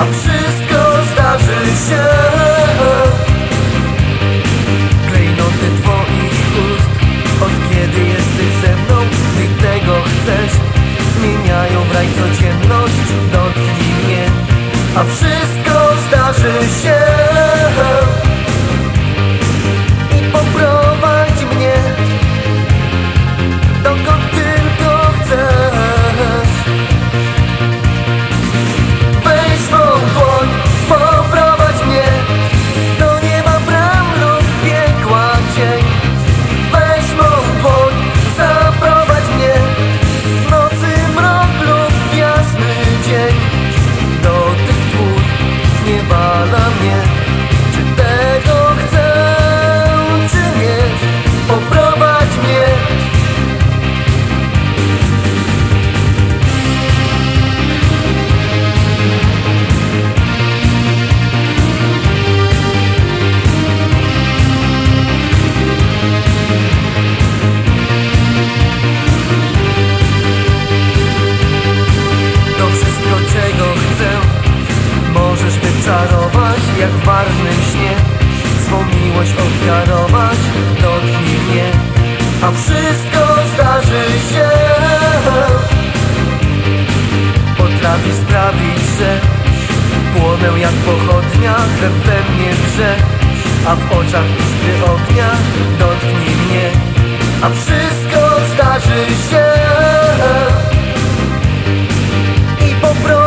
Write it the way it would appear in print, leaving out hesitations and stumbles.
wszystko zdarzy się. Klejnoty twoich ust, od kiedy jesteś ze mną, gdy tego chcesz, zmieniają w raj codzienność. Dotknij mnie, a wszystko zdarzy się. I poprowadź mnie dokąd tylko chcesz. Weź mą dłoń, poprowadź mnie do nieba bram lub piekła cień. Weź mą dłoń, zaprowadź mnie w nocy mrok lub w jasny dzień. Dotyk twój zniewala mnie, czy tego chcę, czy nie. Poprowadź mnie. To wszystko, czego chcę, możesz wyczarować jak w marnym śnie. Swą miłość ofiarować, dotknij mnie, a wszystko zdarzy się. Potrafisz sprawić, że płonę jak pochodnia, krew we mnie wrze, a w oczach iskry ognia. Dotknij mnie, a wszystko zdarzy się. I poprowadź